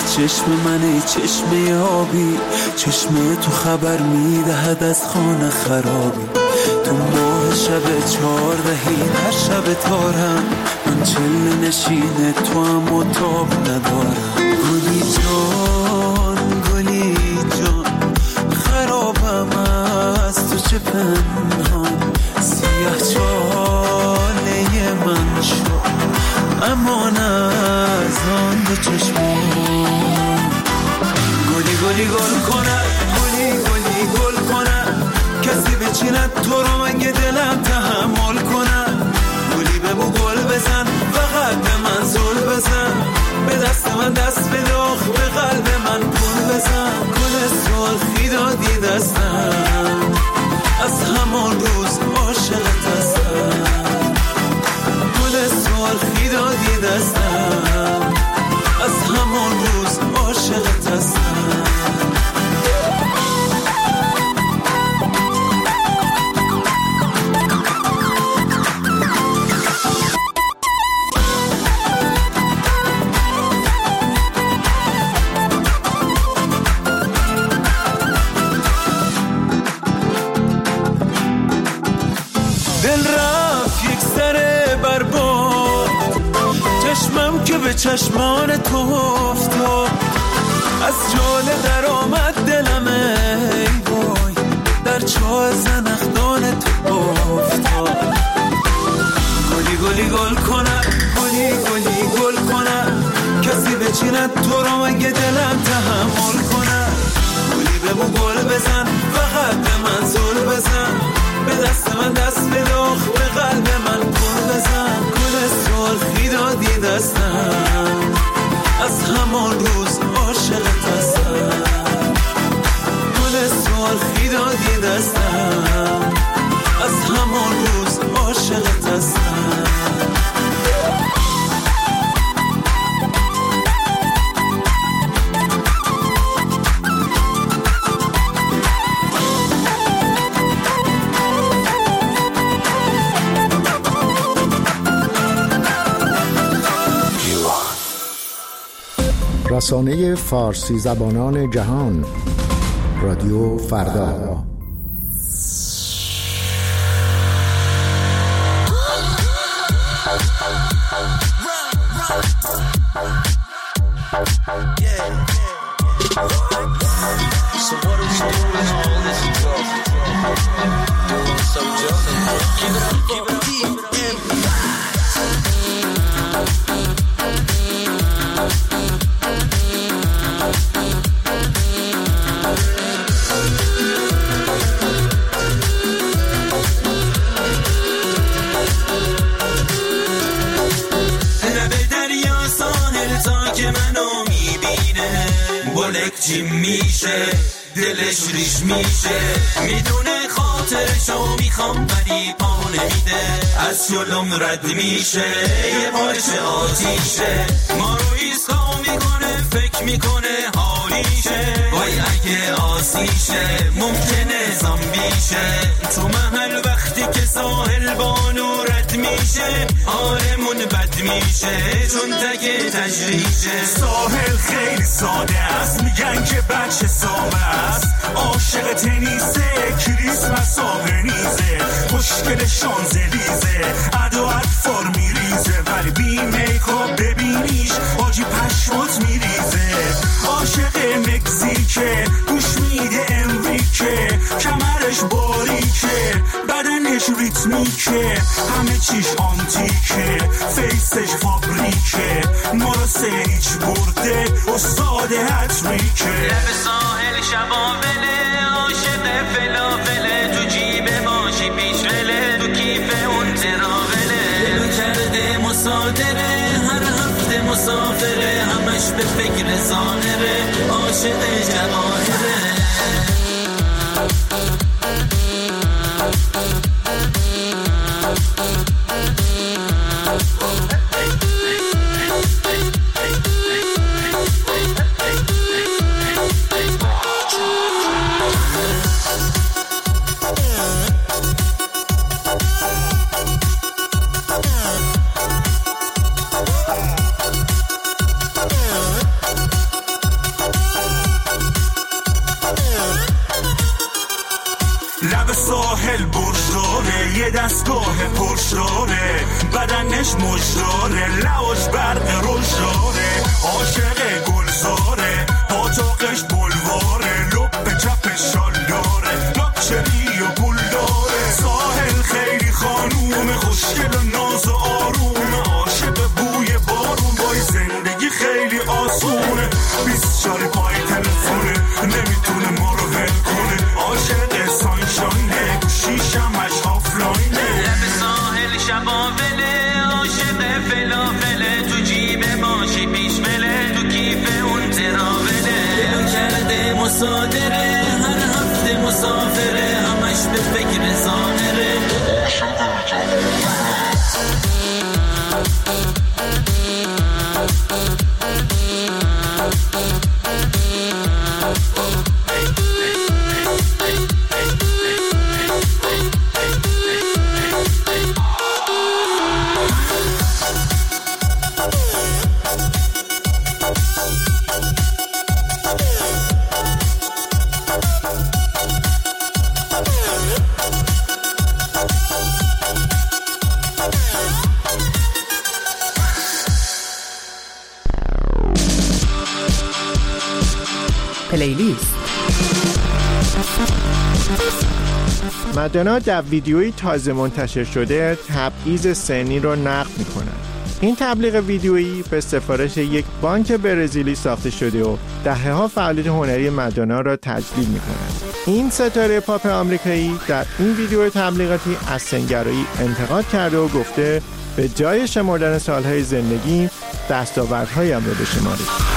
چشم منی چشم آبی، چشم تو خبر میدهد از خانه خرابی. تو ماه شب 14 هر شب تارم، من چله نشین تو هم و تاب ندارم. گلی جان گلی جان خرابم از تو چه پنهان، سیاه چاله من شد امان از آن دو چشمان. گلی گلی گل کنه، گلی گلی گل کنه، کسی بچیند تو رو مگه دلم تحمل کنه. گلی بگو گل بزن، فقط به من زل بزن، به دست من دست بده، آخ به قلب من پول بزن. گل سرخی دادی دستم، از همان روز عاشقت هستم. گل سرخی دادی دستم، از همان روز عاشقت هستم. به چشمان تو افتاد، از جاله در آمد دلم ای وای، در چاه زنخدان تو افتاد. گلی گلی گل کنه، گلی گلی گل کنه، کسی بچیند تو رو مگه دلم تحمل کنه. گلی بگو گل بزن، فقط به من زل بزن، به دست من دست بده، آخ به قلب من پول بزن. گل سرخی دادی دستم، از همان روز عاشقت هستم. گل سرخی دادی دستم، از همان روز عاشقت هستم. رسانه فارسی زبانان جهان، رادیو فردا. جیم میشه دلش ریش میشه، میدونه خاطرشو میخوام ولی پا نمیده، از جلوم رد میشه یه پارچه آتیشه، ما رو ایسکا میکنه فکر میکنه حالیشه، وای اگه آسیشه ممکنه زامبیشه. تو محل وقتی که ساحل بانو رد میشه حالمون بد میشه چون تگه تجریشه. ساحل خیلی ساده است، میگن که بچه سامه است، عاشق تنیسه کریسمس آبنیزه، خوشگل شانزلیزه ادو اطفار میریزه، ولی بی میکاپ ببینیش آجی پشمات میریزه. عاشق مکزیکه گوش میده امریکه، کمرش باریکه بدنش ریتمیکه، همه چیش آنتیکه فیسش فابریکه، ما رو سیج برده استاد هتریکه. لب ساحل شبابله عاشق فلافله، تو جیب ماشی پیش وله، تو کیف اون تراوله، دلو کرده مصادره هر هفته مسافره، همش به فکر ظاهره عاشق جواهره. یه دستگاه پرشاره، بدنش مجداره، لواش برق روشاره، عاشق گلزاره، پاتاقش بلواره، لب چپ شالداره، لاکچری و پول داره. ساحل خیلی خانوم خوشگل و ناز و آروم، عاشق بوی بارون، بای زندگی خیلی آسونه، 24 پای تلفونه، نمیتونه ما رو هل کنه، عاشق سانشاینه، گوشیشمش آفلاینه. لب ساحل شباوله، عاشق فلافله، تو جیب ماشی پیش مله، تو کیف اون تراوله. دلو کرده مصادره، هر هفته مسافره، همش به فکر ظاهره. پلیلیست. مادونا در ویدیویی تازه منتشر شده تبعیض سنی رو نقد می‌کند. این تبلیغ ویدیویی به سفارش یک بانک برزیلی ساخته شده و دهه‌ها فعالیت هنری مادونا را تجلیل می‌کند. این ستاره پاپ آمریکایی در این ویدیو تبلیغاتی از سنگرایی انتقاد کرده و گفته به جای شمردن سالهای زندگی دستاوردهایم را بشمارید.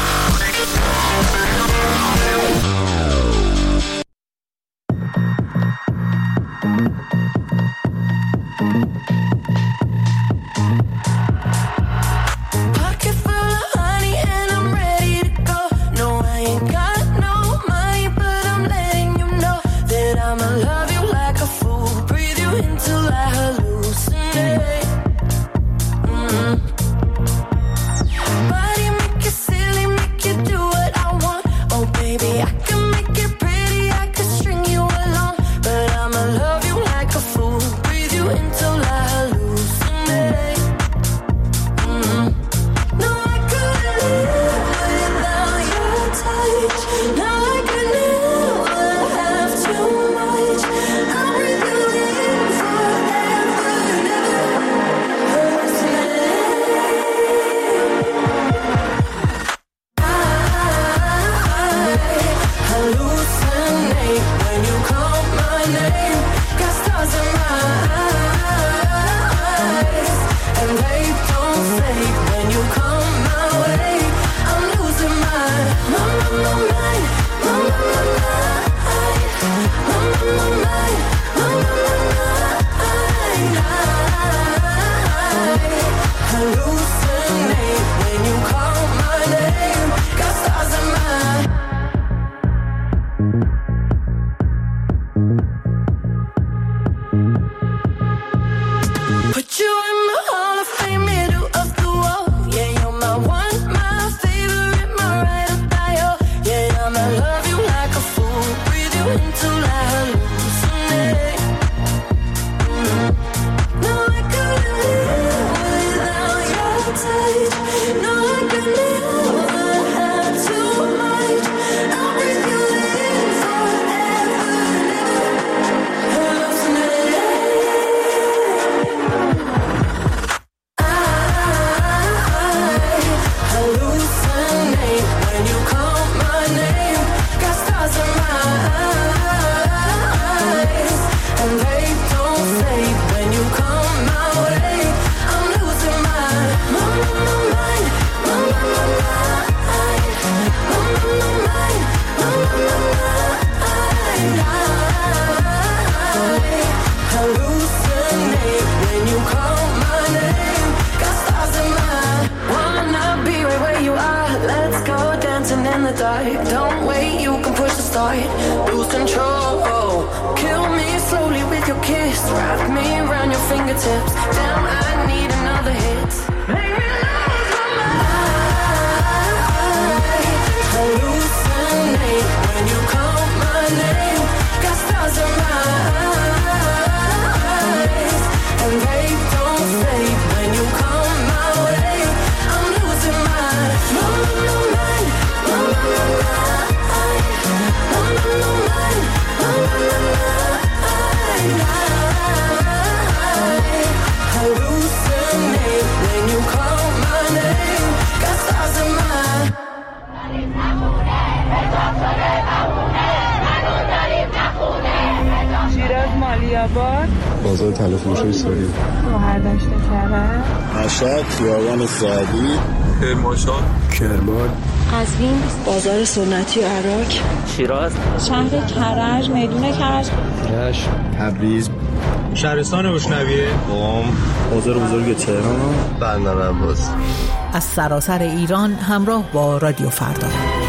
Don't wait, you can push the start. Lose control. Kill me slowly with your kiss. Wrap me around your fingertips. Damn, I need another hit. Make me lose my mind. Hallucinate when you call my name. Got stars in my eyes. بازار طلافروشی ساری. بهرداشت کرد. مشهد خیابان سعدی. کرمانشاه. کرمان. قزوین بازار سنتی عراق. شیراز. شهر کرج میدون کرج. رشت. تبریز. شهرستان روشنویه. قم. بازار بزرگ تهران. بندر عباس. از سراسر ایران همراه با رادیو فردا.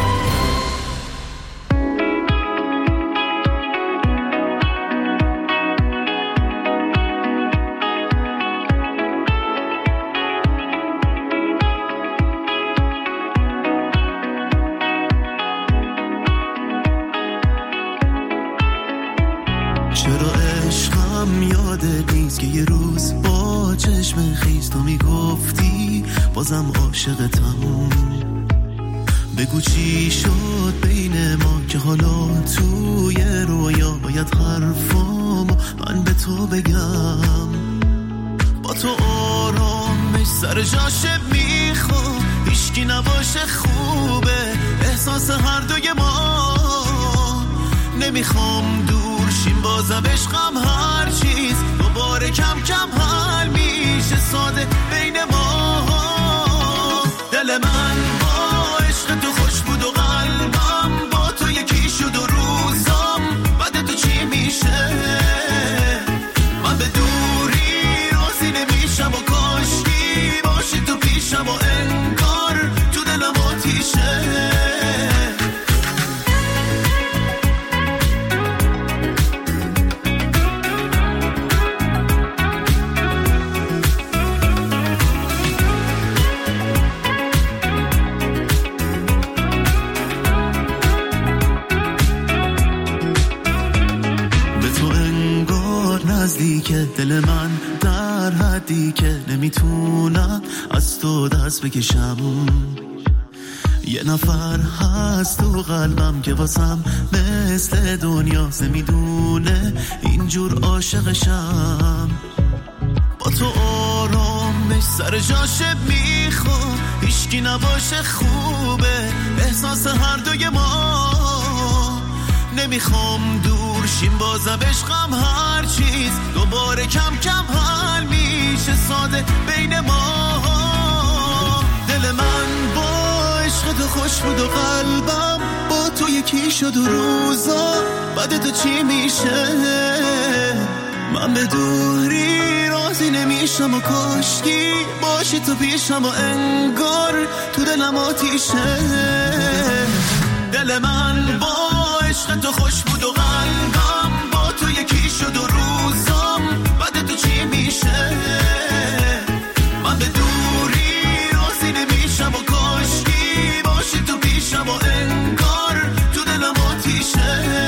چرا عشقم یادت نیست که یه روز با چشم خیز تو میگفتی بازم عاشقتم. بگو چی شد بین ما که حالا توی رویا باید حرفامو من به تو بگم. با تو آرامش سر جاشه میخوام، هیچکی نباشه خوبه احساس هر دوی ما. نمیخوام دور شیم بازم عشقم هر چیز دوباره کم کم حل میشه ساده بین ما. دل من با عشق تو خوش بود و قلبم با تو یکی شد و روزم بعد تو چی میشه. من به دوری راضی نمیشم و کاشکی باشی تو پیشم و انگار تو دلم آتیشه. نزدیکه دل من در حدی که نمیتونم از تو دست بکشم. یه نفر هست تو قلبم که واسم مثل دنیاست، نمیدونه اینجور عاشقشم. با تو آرامش سر جاشه میخوام، هیچکی نباشه خوبه احساس هر دوی ما. نمیخوام دور شیم بازم عشقم هر چیز دوباره کم کم حل میشه ساده بین ما. دل من با عشق تو خوش بود و قلبم با تو یکی شد و روزا بعد تو چی میشه. من به دوری راضی نمیشم و کاشکی باشی تو پیشم و انگار تو دلم آتیشه. دل من با عشق تو خوش بود و قلبم با تو یکی شد و روزم بعد تو چی میشه. من به دوری راضی نمیشم و کاشکی باشی تو پیشم و انگار تو دلم آتیشه.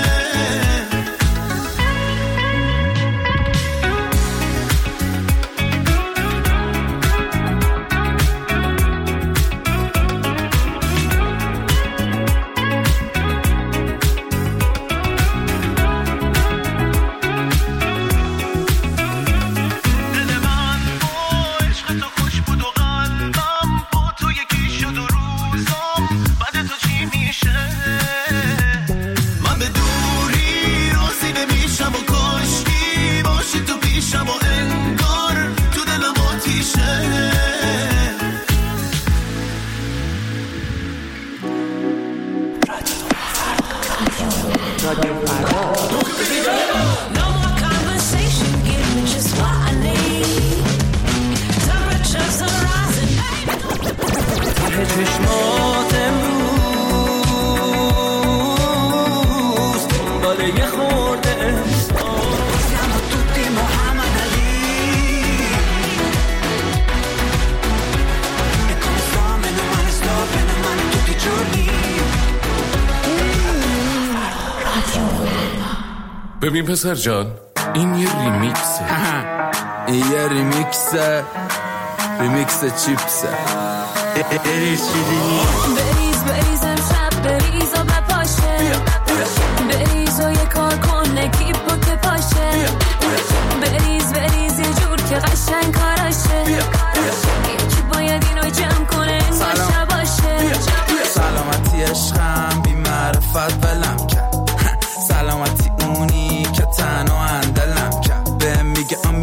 ببین پسر جان این یه ریمیکسه. این یه ریمیکسه. ریمیکس چیپسه. بریز بریز امشب بریز و بپاشه. بریز و یه کار کن نگیب و که پاشه. بریز بریز یه جور که قشنگ کاراشه. یکی باید اینو جمع کنه این باشه باشه. سلامتی عشقم بی معرفت بلم کرد. سلامتی اونی که تنها اندلم کرد. بهم میگه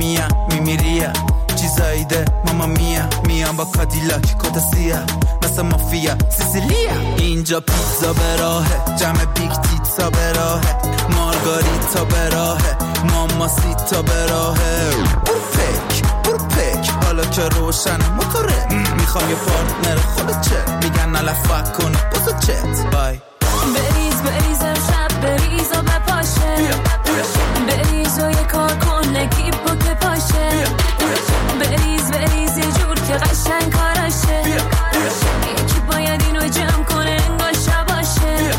چی زایده ماما میام با کادیلاک کاتاسیا مثل مافیا سیسیلیا اینجا پیتزا به راهه جمع بیگ تیتزا به راهه مارگاریتا به راهه ماماسیتا به راهه برو پک حالا که روشن موتوره میخوام یه پارتنر خودت چه میگن نلفت کنه بزو چت بای بریز امشب بریز و بپاشه بریز و یه کار کن نگیب و که پاشه بریز یه جور که قشنگ کاراشه یکی باید اینو جمع کنه انگار شباشه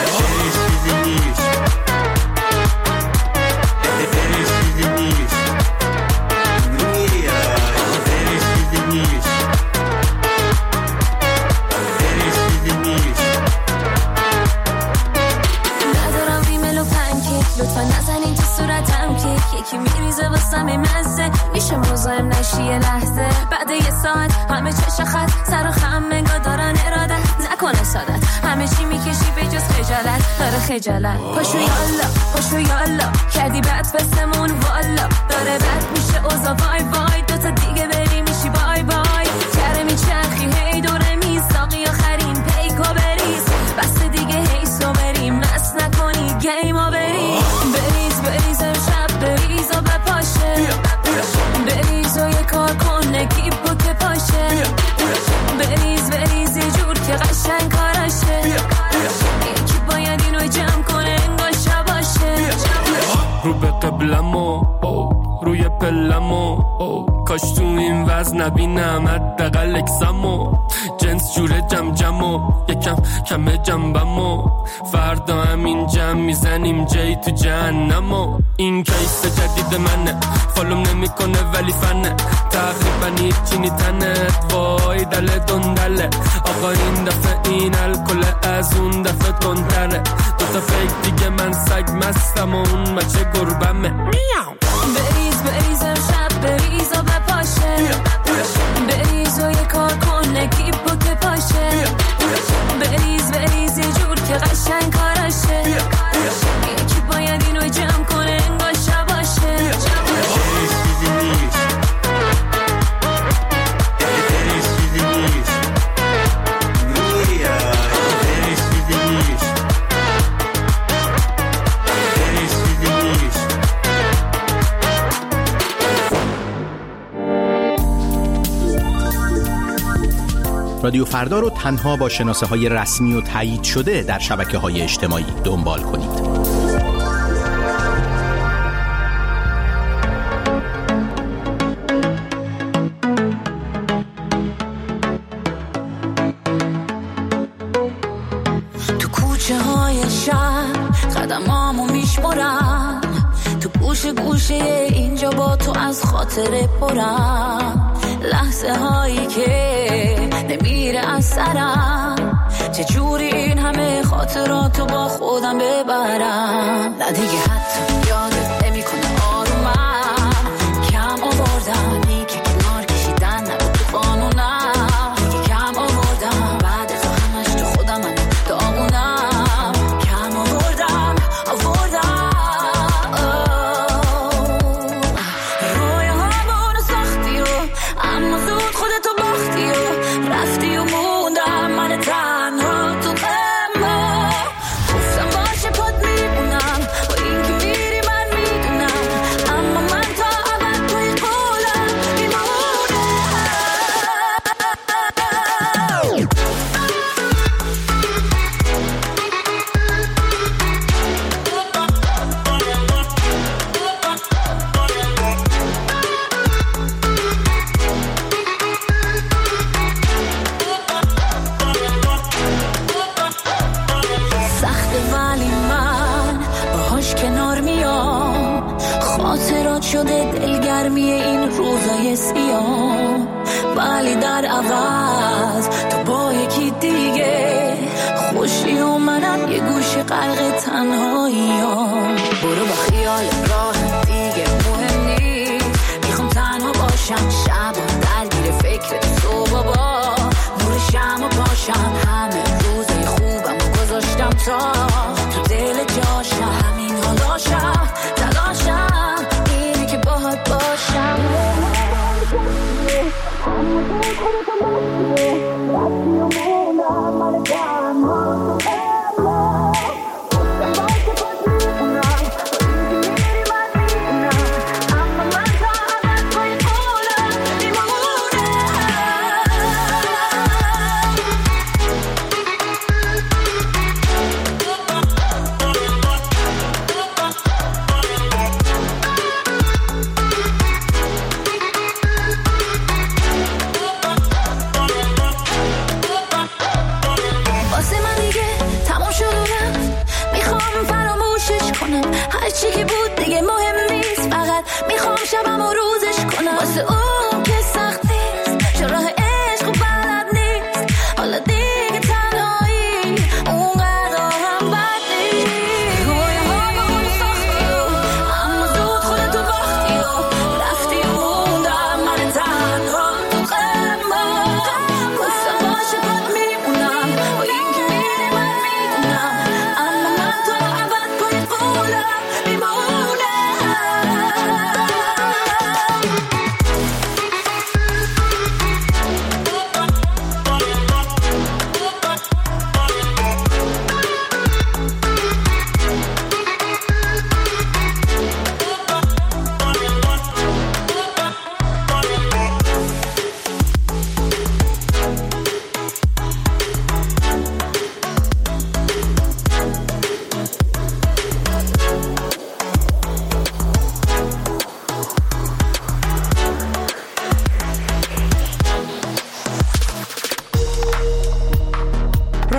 لطفا نزنین تو صورتم که یکی میریزه واسم مزه میشه مزاحم نشی یه لحظه بعد یه ساعت همه چش خط سر و خم منگا دارن ارادت نکنه سادت همه چی میکشی به جز خجالت داره خجالت پاشو یالا کردی بد بسمون والا داره بد میشه اوزا وای دوتا دیگه بری میشی بای کره میچرخی هی دوره میساقی آخرین پیکو بریز بس دیگه هی سو بریم مست نکنی گیم و بریز امشب بریز و بپاشه بریز و یه کار کن نگیب و که پاشه بریز یه جور که قشنگ کاراشه یکی باید اینو جمع کنه انگار شباشه رو به قبلمو روی پلمو کاش تو این وزن نبینم حداقل اکسمو جنس جوره جمو یکم کمه جنبمو فردا همین جمع میزنیم جای تو جهنمو این کیس جدید منه فالوم نمیکنه ولی فنه تقریبا هیچی نیتنت وای دل دندله آقا این دفعه این الکل از اون دفعه تندره دوتا فیک دیگه من سگ مستم و اون بچه گربمه بریز امشب بریز و بپاشه بریز و یه کار کن نگیب و که پاشه بریز یه جور که قشنگ کاراشه یکی باید اینو جمع کنه انگار شباشه رادیو فردا رو تنها با شناسه های رسمی و تایید شده در شبکه های اجتماعی دنبال کنید. تو کوچه های شهر قدمامو میشمارم تو گوشه اینجا با تو از خاطر پرم لحظه هایی که نمیره از سرم چجوری این همه خاطراتو با خودم ببرم نه دیگه حتی یادت نمیکنه آرومم کم آوردم دیگه کنار کشیدن نبود تو قانونم دیگه کم آوردم بعد تو همش تو خودم دامونم کم آوردم رویاهامونو ساختی و اما زود خودتو باختی و رفتی و موندم من تنها تو غما گفتم باشه پات میمونم و این که میری من میدونم اما من تا ابد توی قولم میمونم خاطرات شده دلگرمی این روزای سیاه ولی در عوض تو با یکی دیگه خوشی و منم یه گوشه غرق تنهاییام برو با خیال راه دیگه مهم نیست میخوام تنها باشم شب درگیر فکر تو بابا نور شمع پاشم همه روزای خوبم و گذاشتم تا تو دل جاشم همین حالاشم تلاشم اینی که باهات باشم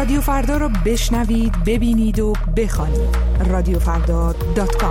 رادیو فردا رو بشنوید، ببینید و بخوانید. رادیوفردا.com.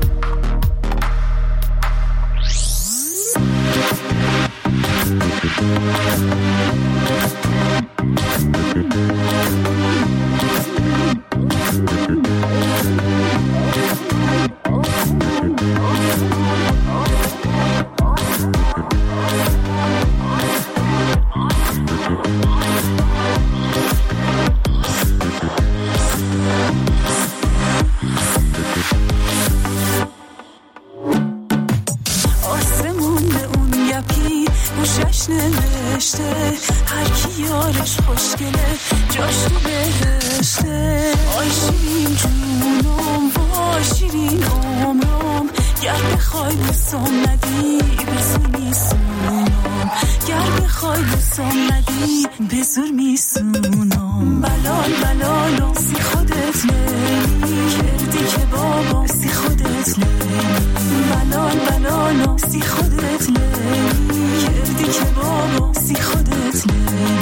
هر کی یارش خوشگله جاش تو بهشته. آی شیرین جونم وای شیرین عمرم، گر بخوای بوسم ندی بزور میسونم، گر بخوای بوسم ندی بزور میسونم. بلال بلالم سی خودت لیلی کردی که بابا سی خودت لیلی. بلال بلالم سی خودت لیلی کردی که بابا سی خودت لیلی.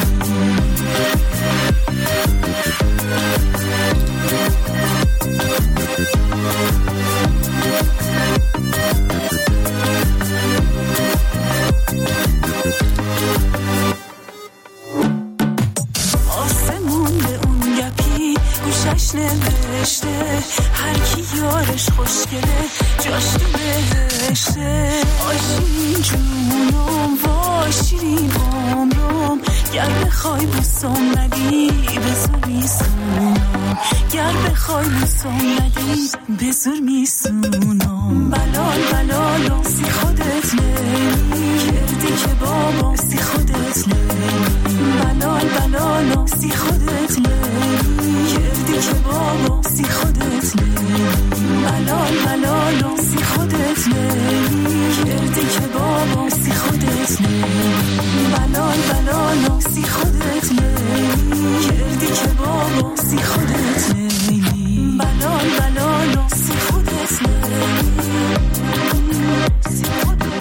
آسمون به اون گپی گوشش نوشته، هر کی یارش خوشگله جاش تو بهشته. آی شیرین جونم وای شیرین عمرم، گر بخوای بوسم ندی بزور میسونم، گر بخوای بوسم ندی بزور میسونم. بلال بلالم سی خودت لیلی کردی که بابا سی خودت لیلی. بلال بلالم سی خودت لیلی کردی که بابا سی خودت لیلی. بلال بلالم سی خودت لیلی کردی که بابا سی خودت لیلی. بلال بلالم سی خودت لیلی کردی که بابا سی خودت لیلی. بلال بلالم سی خودت لیلی سی خودت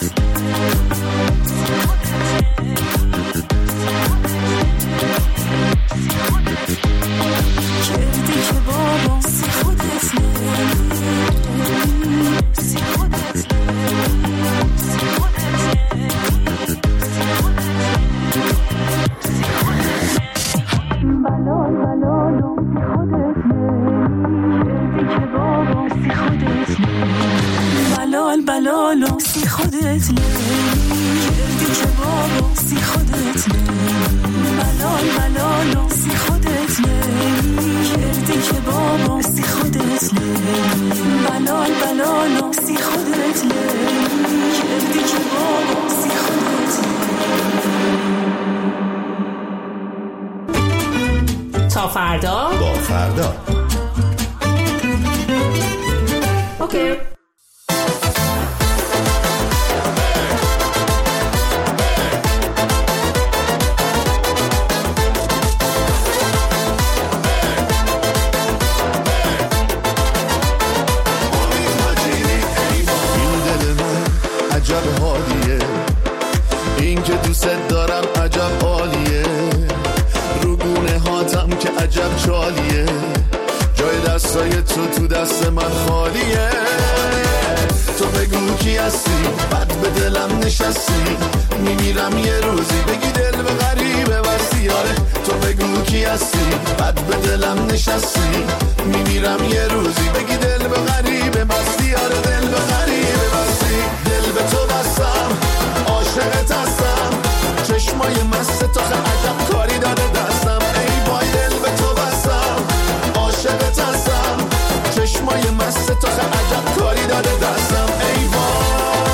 کردی که بابا سی خودت لیلی سی خودت سی بلال بلالم سی خودت لیلی کردی که بابا سی خودت لیلی. بلال بلالم سی خودت لیلی کردی که بابا سی خودت لیلی. بلال بلالم سی خودت لیلی کردی که بابا سی خودت لیلی. بلال بلالم سی خودت لیلی کردی که بابا سی خودت لیلی. تا فردا با فردا. اوکی. عجب حالیه این که دوست دارم، عجب عالیه رو گونه هاتم که عجب چالیه، جای دستای تو دست من خالیه. تو بگو کی هستی بد به دلم نشستی، میمیرم یه روزی بگی دل به غریبه بستی. آره تو بگو کی هستی بد به دلم نشستی، میمیرم یه روزی بگی دل به غریبه بستی. آره دل به غریبه بستی. دل به تو بستم عاشقت هستم، چشمای مست تو عجب کاری داده دستم. ای وای دل به تو بستم عاشقت هستم، چشمای مست تو عجب کاری داده دستم. ای وای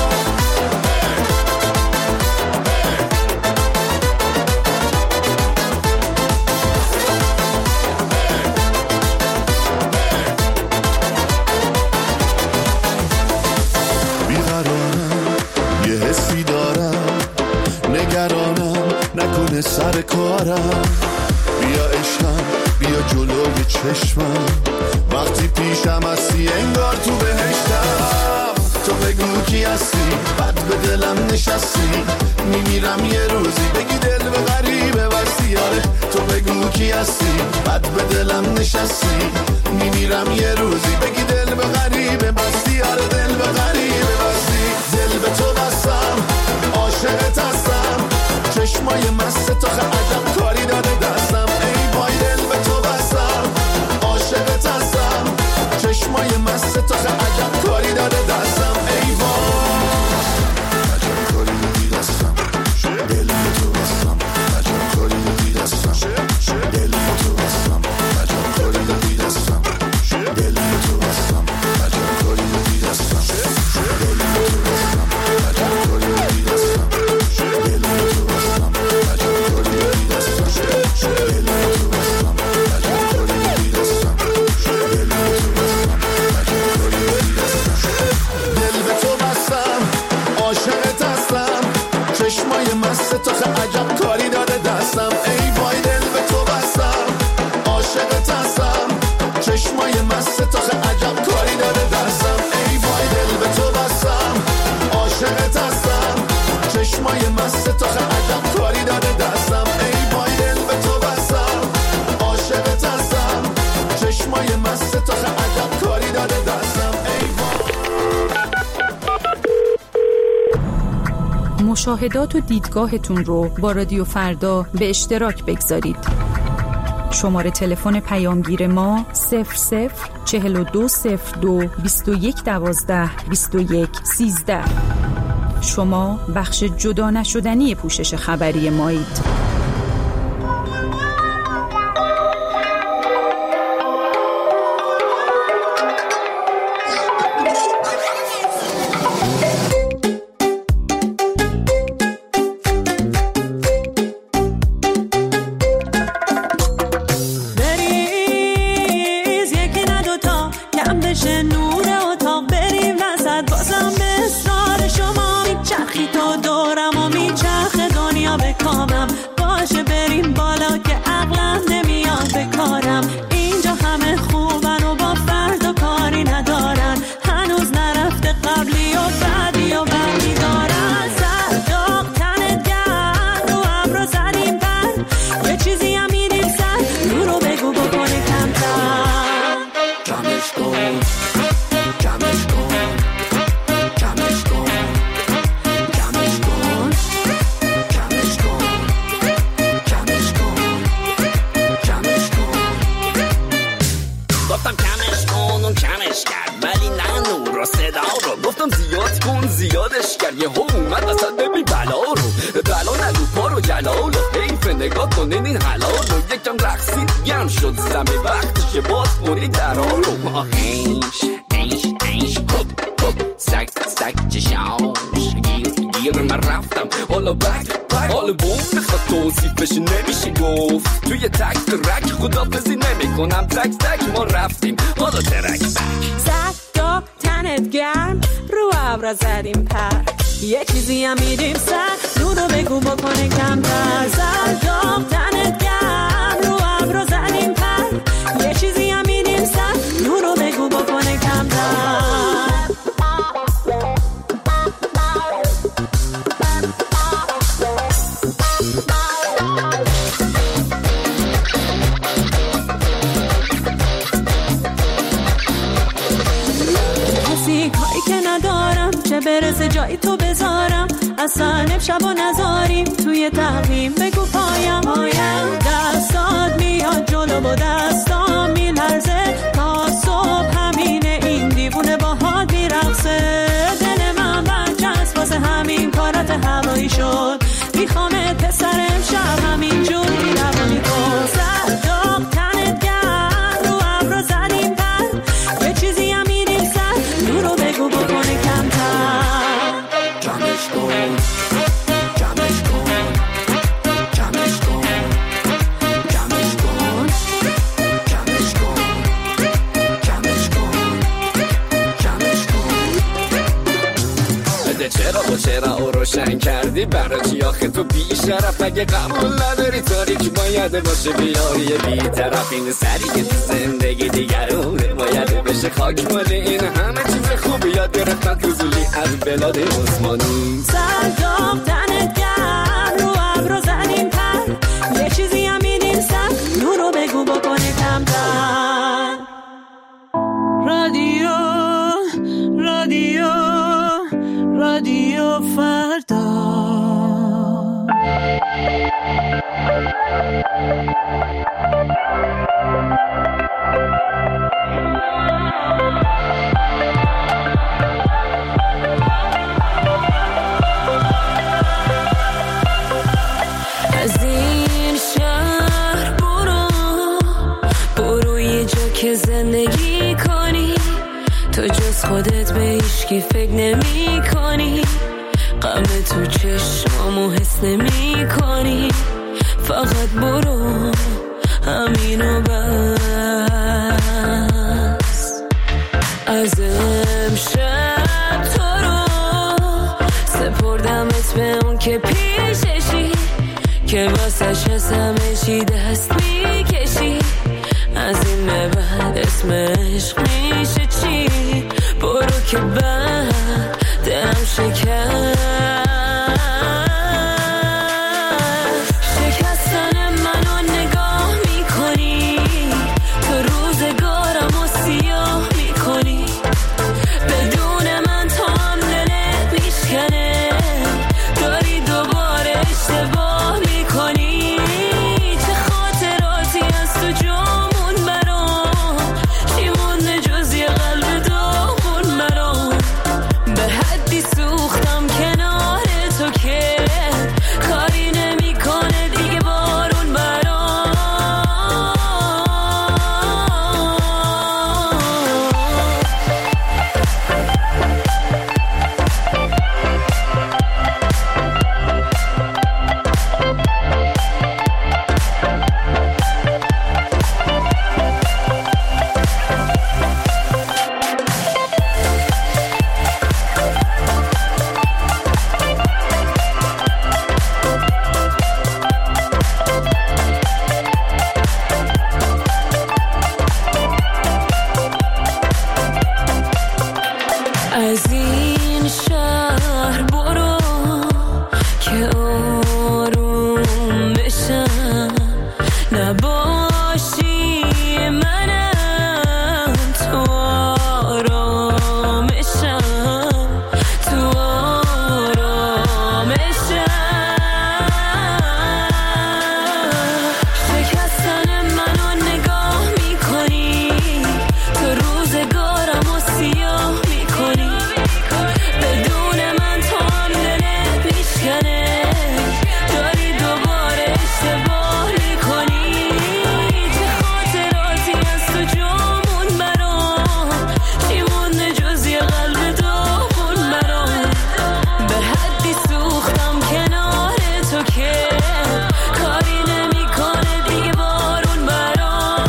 سر کارم، بیا عشقم بیا جلوی چشمم، وقتی پیشم هستی انگار تو بهشتم. تو بگو کی هستی بد به دلم نشستی، میمیرم یه روزی بگی دل به غریبه بستی. آره تو بگو کی کی هستی بد به دلم نشستی میمیرم یه روزی بگی دل به غریبه بستی آره دل به غریبه بستی دل به تو بستم عاشقت هستم چشمای مست تو عجب کاری داده دستم ای وای دل به تو بستم عاشقت هستم چشمای مست تو عجب کاری داده دستم ای وای عجب کاری داده دستم دل به تو بستم عجب کاری داده دستم دل به تو بستم عجب کاری داده دستم دل به تو بستم عجب کاری داده دستم دل به تو بستم عجب کاری داده دستم دل به تو بستم عجب کاری داده دستم دل به تو بستم عجب کاری داده دستم دل به تو بستم عجب کاری داده دستم دل به تو بستم عاشقت هستم چشمای مست تو عجب کاری داده دستم ای وای دل به تو بستم عاشقت هستم چشمای مست تو عجب کاری داده دستم ای وای دل به تو بستم عاشقت هستم چشمای مست تو عجب کاری داده دستم ای وای دل به تو بستم عاشقت هستم چشمای مست تو عجب کاری داده دستم ای وای. مشاهدات و دیدگاهتون رو با رادیو فردا به اشتراک بگذارید. شماره تلفن پیامگیر ما 004202 2112 2113. شما بخش جدا نشدنی پوشش خبری مایید. زدیم پر یه چیزی هم میدیم سر نورو بگو بکنه کمتر زد داغ تنت گرم رو ابرو زدیم پر یه چیزی هم میدیم سر نورو بگو بکنه کمتر برسه جایی تو بذارم اصلا امشب و نذاریم توی تقویم بگو پایم دستات میاد جلو و دستام میلرزه تا صبح همینه این دیوونه باهات میرقصه دل من برچسب واسه همین کارت هوایی شد میخوامت پسر امشب همین جوری روانی کن زد داغ تنت گرم رو ابرو زدیم پر یه چیزی هم میدیم سر نورو بگو بکنه کمتر جمعش کن جمعش کن جمعش کن جمعش کن جمعش کن جمعش کن جمعش کن بده چرا او روشن کردی برای چی آخه تو بیشرف اگه قبول نداری تاریک باید باشه بیاری بی‌طرف این سری که تو زندگی دیگرونه باید بشه خاک ماله این همه چیز خوبی یاد گرفتن فضولی از بلاد عثمانی سرداب تنت گرم رو ابرو زدیم پر یه چیزی هم میدیم سر نور هیچکی فکر نمی کنی، غم تو چشمامو حس نمی کنی، فقط برو همینو بس. از امشب تو رو سپردمت به اون که پیششی، که واسش از همه چی دست میکشی. از این به بعد اسم عشق میشه چی؟ برو که بعد دلم شکست. شکستن منو نگاه میکنی، تو روزگارم و سیاه میکنی، بدون من تو هم دلت میشکنه، داری دوباره اشتباه میکنی. چه خاطراتی از تو جامون برام، چی مونده جز یه قلب داغون برام. به حدی سوختم کنار تو که کاری نمیکنه دیگه بارون برام. از این شهر برو که آروم بشم، نباشی منم تو آرامشم، تو آرامشم. شکستن منو نگاه میکنی، تو روزگارم و سیاه میکنی، بدون من تو هم دلت میشکنه، داری دوباره اشتباه میکنی. چه خاطراتی از تو جامون برام، چی مونده جز یه قلب داغون برام. به حدی سوختم کنار تو که کاری نمیکنه دیگه بارون برام.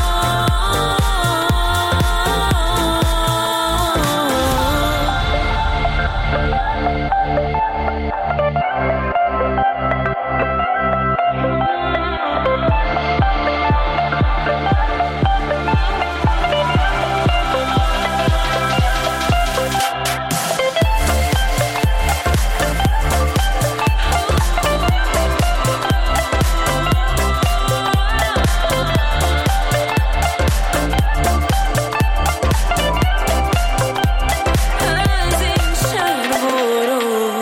از این شهر برو.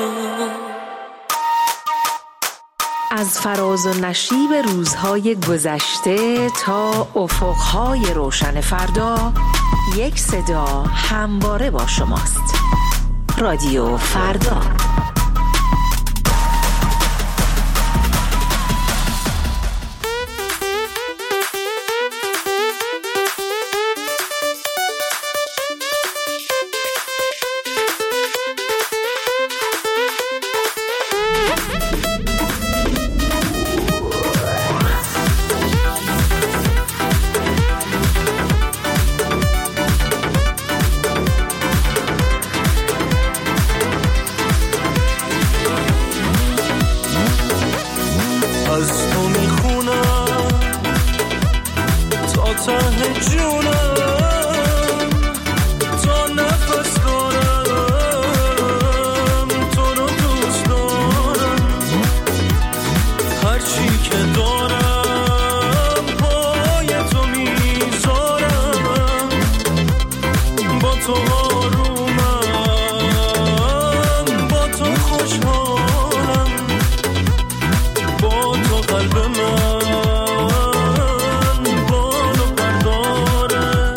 از فراز و نشیب روزهای گذشته تا افقهای روشن فردا، یک صدا همواره با شماست. رادیو فردا. از تو میخونم تا ته جونم، تا نفس دارم تو رو دوست دارم. هرچی که دارم پای تو میذارم، با تو آرومم، با تو خوشحالم، با تو قلب من بالو پرداره.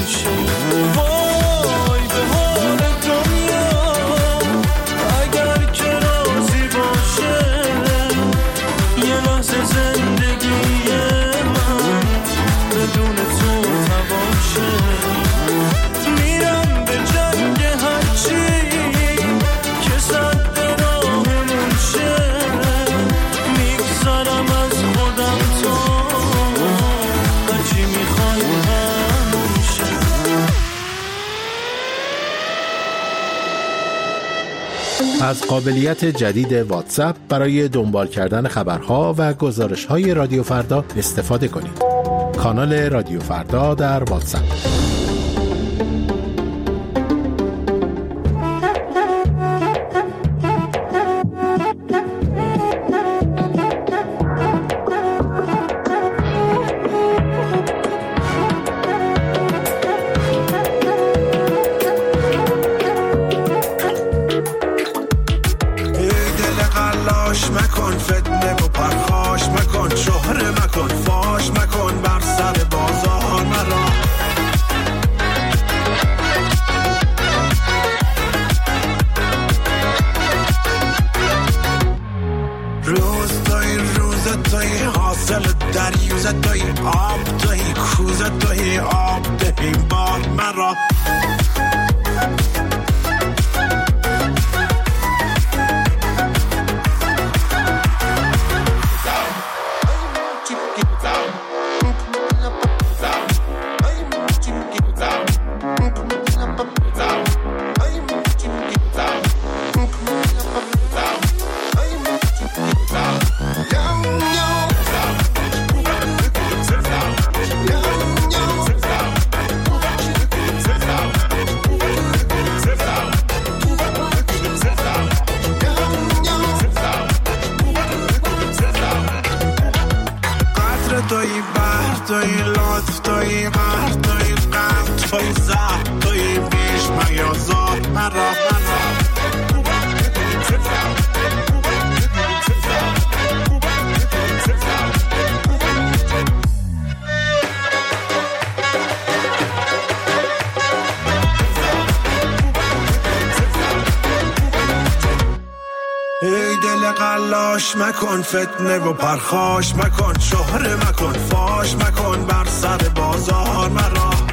میشه. وای به حال دنیا اگر که راضی باشه، یه لحظه زندگی من بدون تو تباشه. میرم به جنگ هرچی که صد راهمون شه، میگذرم از خودم تو هرچی میخوای همون شه. از قابلیت جدید واتساپ برای دنبال کردن خبرها و گزارش‌های رادیو فردا استفاده کنید. کانال رادیو فردا در واتساپ. مکن فتنه و پرخاش مکن، شهره مکن فاش مکن، بر سر بازار مرا. روز توی حاصل دریوز توی آب توی کوز توی آب دهی بار مرا. توی بحر توی لطف توی قهر توی غم توی زهر توی بیش میازار مرا. ای دل قلاش مکن فتنه و پرخاش مکن، شهره مکن فاش مکن، بر سر بازار مرا.